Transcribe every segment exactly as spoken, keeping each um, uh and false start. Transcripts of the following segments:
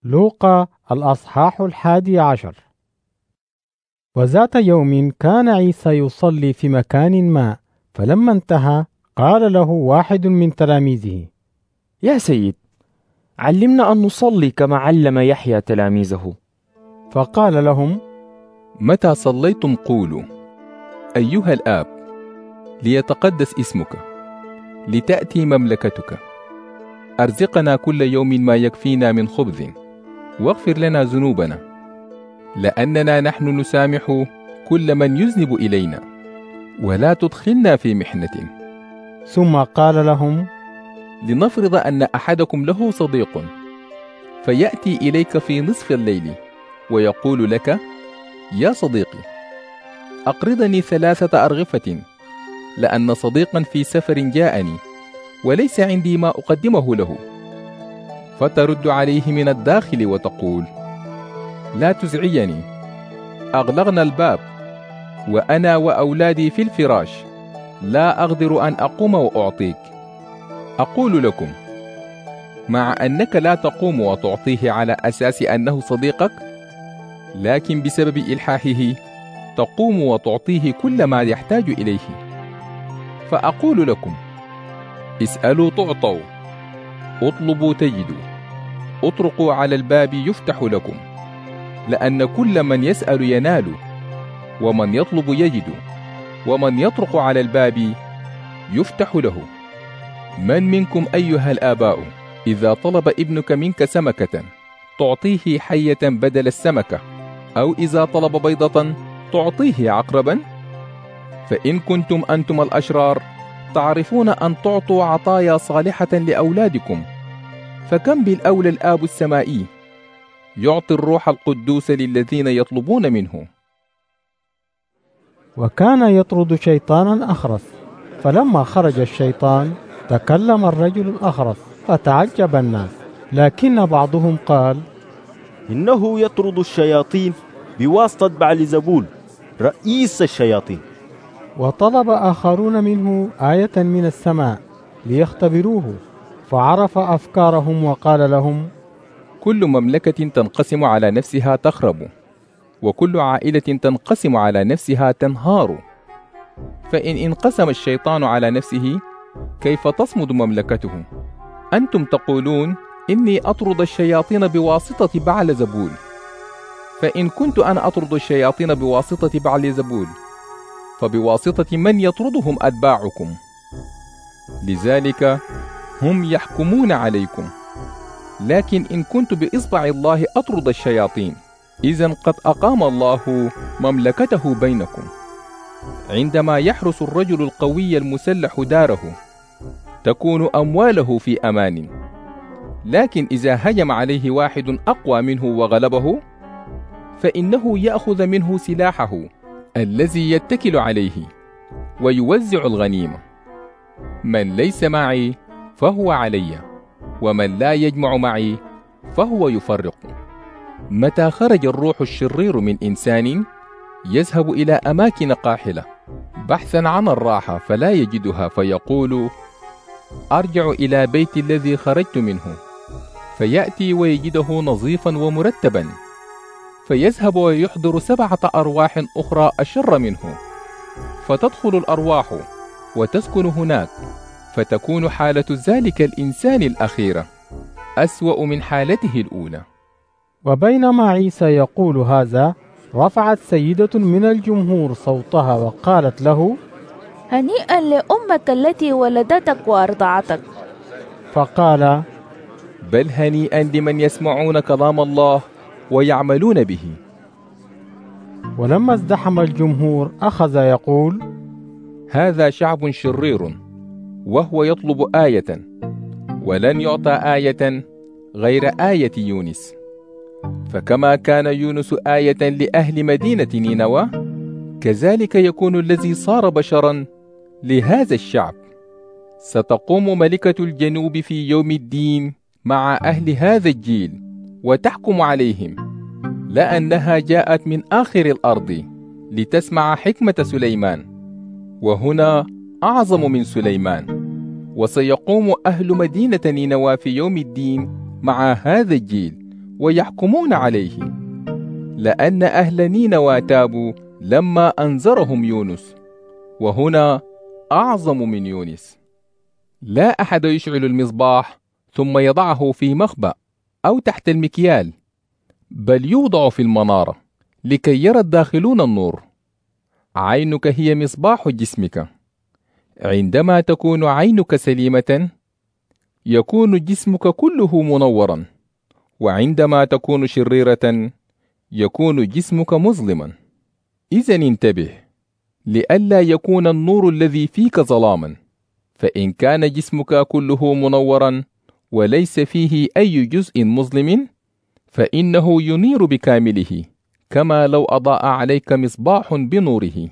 لوقا الأصحاح الحادي عشر. وذات يوم كان عيسى يصلي في مكان ما، فلما انتهى قال له واحد من تلاميذه: يا سيد، علمنا أن نصلي كما علم يحيى تلاميذه. فقال لهم: متى صليتم قولوا: أيها الآب، ليتقدس اسمك، لتأتي مملكتك، أرزقنا كل يوم ما يكفينا من خبز، واغفر لنا ذنوبنا لأننا نحن نسامح كل من يذنب إلينا، ولا تدخلنا في محنة. ثم قال لهم: لنفرض أن أحدكم له صديق، فيأتي إليك في نصف الليل ويقول لك: يا صديقي، أقرضني ثلاثة أرغفة، لأن صديقا في سفر جاءني وليس عندي ما أقدمه له. فترد عليه من الداخل وتقول: لا تزعجني، أغلقنا الباب وأنا وأولادي في الفراش، لا أقدر أن أقوم وأعطيك. أقول لكم، مع أنك لا تقوم وتعطيه على أساس أنه صديقك، لكن بسبب إلحاحه تقوم وتعطيه كل ما يحتاج إليه. فأقول لكم: اسألوا تعطوا، اطلبوا تجدوا، اطرقوا على الباب يفتح لكم، لأن كل من يسأل ينال، ومن يطلب يجد، ومن يطرق على الباب يفتح له. من منكم أيها الآباء إذا طلب ابنك منك سمكة تعطيه حية بدل السمكة، أو إذا طلب بيضة تعطيه عقربا؟ فإن كنتم أنتم الأشرار تعرفون أن تعطوا عطايا صالحة لأولادكم، فكم بالأولى الآب السمائي يعطي الروح القدوس للذين يطلبون منه. وكان يطرد شيطانا أخرس، فلما خرج الشيطان تكلم الرجل الأخرس، فتعجب الناس. لكن بعضهم قال: إنه يطرد الشياطين بواسطة بعلزبول رئيس الشياطين. وطلب آخرون منه آية من السماء ليختبروه، فعرف أفكارهم وقال لهم: كل مملكة تنقسم على نفسها تخرب، وكل عائلة تنقسم على نفسها تنهار. فإن انقسم الشيطان على نفسه كيف تصمد مملكته؟ أنتم تقولون إني أطرد الشياطين بواسطة بعلزبول، فإن كنت أنا أطرد الشياطين بواسطة بعلزبول، فبواسطة من يطردهم أتباعكم؟ لذلك هم يحكمون عليكم. لكن إن كنت بإصبع الله أطرد الشياطين، إذن قد أقام الله مملكته بينكم. عندما يحرس الرجل القوي المسلح داره تكون أمواله في أمان، لكن إذا هجم عليه واحد أقوى منه وغلبه، فإنه يأخذ منه سلاحه الذي يتكل عليه ويوزع الغنيمة. من ليس معي فهو علي، ومن لا يجمع معي فهو يفرق. متى خرج الروح الشرير من إنسان يذهب إلى أماكن قاحلة بحثا عن الراحة فلا يجدها، فيقول: أرجع إلى بيت الذي خرجت منه، فيأتي ويجده نظيفا ومرتبا، فيذهب ويحضر سبعة أرواح أخرى أشر منه، فتدخل الأرواح وتسكن هناك، فتكون حالة ذلك الإنسان الأخيرة أسوأ من حالته الأولى. وبينما عيسى يقول هذا، رفعت سيدة من الجمهور صوتها وقالت له: هنيئا لأمك التي ولدتك وأرضعتك. فقال: بل هنيئا لمن يسمعون كلام الله ويعملون به. ولما ازدحم الجمهور أخذ يقول: هذا شعب شرير، وهو يطلب آية، ولن يعطى آية غير آية يونس. فكما كان يونس آية لأهل مدينة نينوى، كذلك يكون الذي صار بشرا لهذا الشعب. ستقوم ملكة الجنوب في يوم الدين مع أهل هذا الجيل وتحكم عليهم، لأنها جاءت من آخر الأرض لتسمع حكمة سليمان، وهنا أعظم من سليمان. وسيقوم أهل مدينة نينوى في يوم الدين مع هذا الجيل ويحكمون عليه، لأن أهل نينوى تابوا لما أنذرهم يونس، وهنا أعظم من يونس. لا أحد يشعل المصباح ثم يضعه في مخبأ أو تحت المكيال، بل يوضع في المنارة لكي يرى الداخلون النور. عينك هي مصباح جسمك. عندما تكون عينك سليمة يكون جسمك كله منورا، وعندما تكون شريرة يكون جسمك مظلما. إذن انتبه لئلا يكون النور الذي فيك ظلاما، فإن كان جسمك كله منورا وليس فيه أي جزء مظلم فإنه ينير بكامله، كما لو أضاء عليك مصباح بنوره.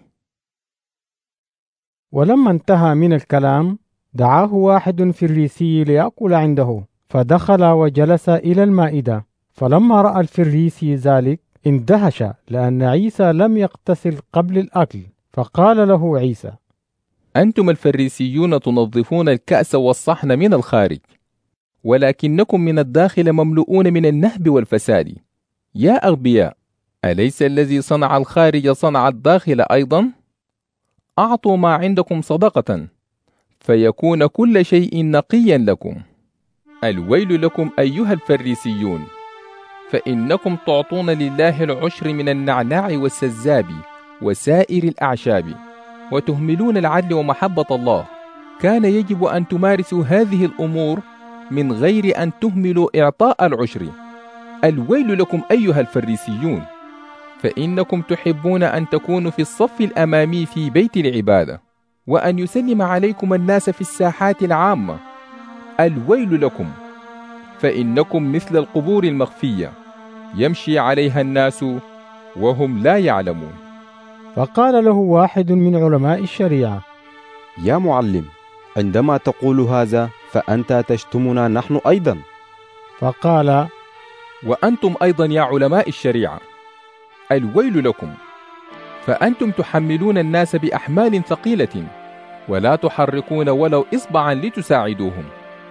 ولما انتهى من الكلام دعاه واحد فريسي ليأكل عنده، فدخل وجلس إلى المائدة. فلما رأى الفريسي ذلك اندهش، لأن عيسى لم يغتسل قبل الأكل، فقال له عيسى: أنتم الفريسيون تنظفون الكأس والصحن من الخارج، ولكنكم من الداخل مملؤون من النهب والفساد. يا أغبياء، أليس الذي صنع الخارج صنع الداخل أيضا؟ أعطوا ما عندكم صدقة فيكون كل شيء نقيا لكم. الويل لكم أيها الفريسيون، فإنكم تعطون لله العشر من النعناع والسزاب وسائر الأعشاب، وتهملون العدل ومحبة الله. كان يجب أن تمارسوا هذه الأمور من غير أن تهملوا إعطاء العشر. الويل لكم أيها الفريسيون، فإنكم تحبون أن تكونوا في الصف الأمامي في بيت العبادة، وأن يسلم عليكم الناس في الساحات العامة. الويل لكم، فإنكم مثل القبور المخفية يمشي عليها الناس وهم لا يعلمون. فقال له واحد من علماء الشريعة: يا معلم، عندما تقول هذا فأنت تشتمنا نحن أيضا. فقال: وأنتم أيضا يا علماء الشريعة، الويل لكم، فأنتم تحملون الناس بأحمال ثقيلة ولا تحركون ولو إصبعا لتساعدوهم.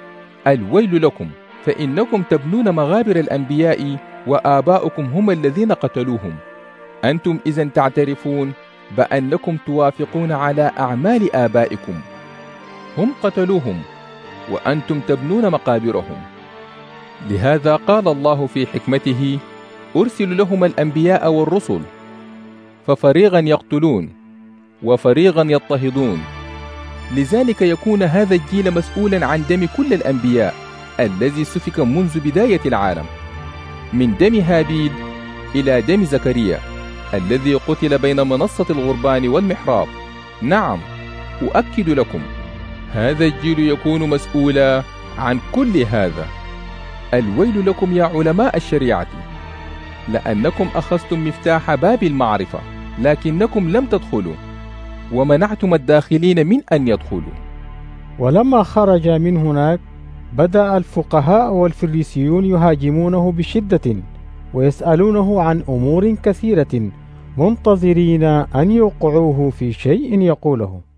الويل لكم، فإنكم تبنون مغابر الأنبياء وآباؤكم هم الذين قتلوهم. أنتم إذن تعترفون بأنكم توافقون على أعمال آبائكم، هم قتلوهم وأنتم تبنون مقابرهم. لهذا قال الله في حكمته: أرسل لهم الأنبياء والرسل، ففريقا يقتلون وفريقا يضطهدون. لذلك يكون هذا الجيل مسؤولا عن دم كل الأنبياء الذي سفك منذ بداية العالم، من دم هابيل إلى دم زكريا الذي قتل بين منصة الغربان والمحراب. نعم، أؤكد لكم، هذا الجيل يكون مسؤولا عن كل هذا. الويل لكم يا علماء الشريعة، لأنكم أخذتم مفتاح باب المعرفة لكنكم لم تدخلوا، ومنعتم الداخلين من أن يدخلوا. ولما خرج من هناك بدأ الفقهاء والفريسيون يهاجمونه بشدة ويسألونه عن أمور كثيرة، منتظرين أن يوقعوه في شيء يقوله.